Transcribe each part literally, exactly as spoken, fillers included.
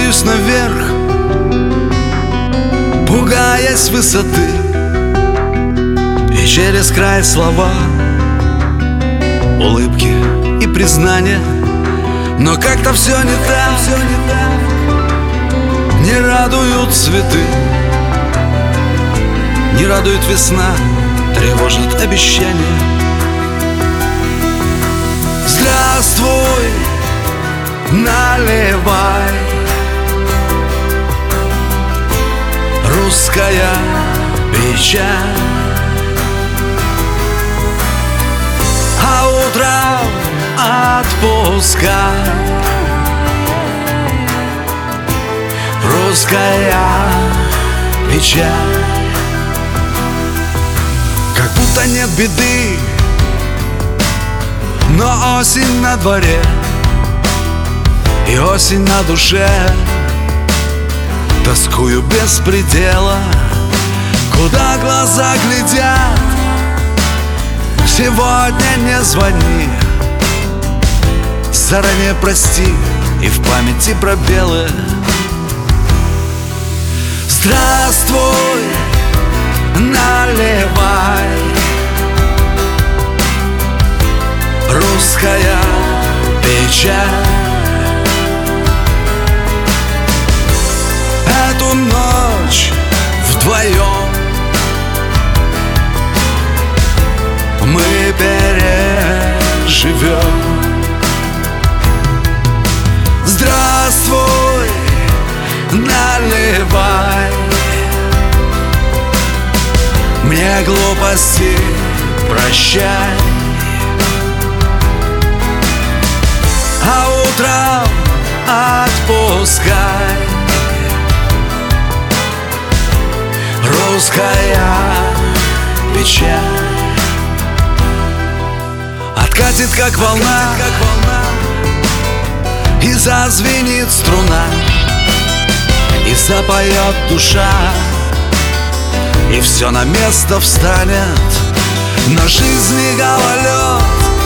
Подаюсь наверх, пугаясь высоты, и через край слова, улыбки и признания. Но как-то все не так, все не так. Не радуют цветы, не радует весна, тревожит обещания. Здравствуй, наливай, русская печаль. А утром отпускай, русская печаль. Как будто нет беды, но осень на дворе и осень на душе. Тоскую без предела, куда глаза глядят. Сегодня не звони, заранее прости, и в памяти пробелы. Здравствуй, наливай, русская печаль. Эту ночь вдвоем мы переживем. Здравствуй, наливай, мне глупости прощай. А утром отпускай, русская печаль. Откатит, как волна, и зазвенит струна, и запоет душа, и все на место встанет. На жизни гололед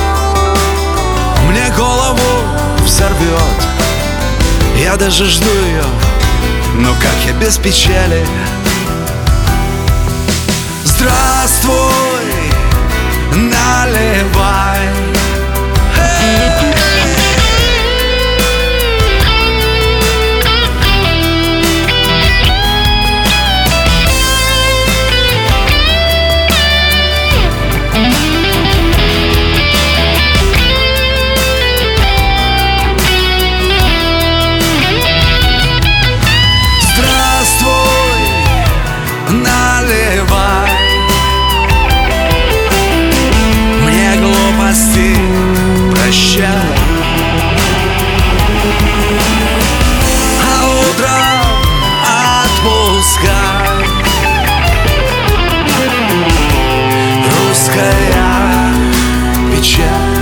мне голову взорвет. Я даже жду ее, но как я без печали. Здравствуй, наливай. Прощай. А утром отпускай, русская печаль.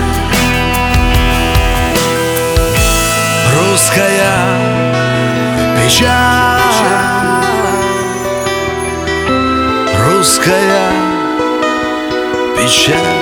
Русская печаль. Русская печаль.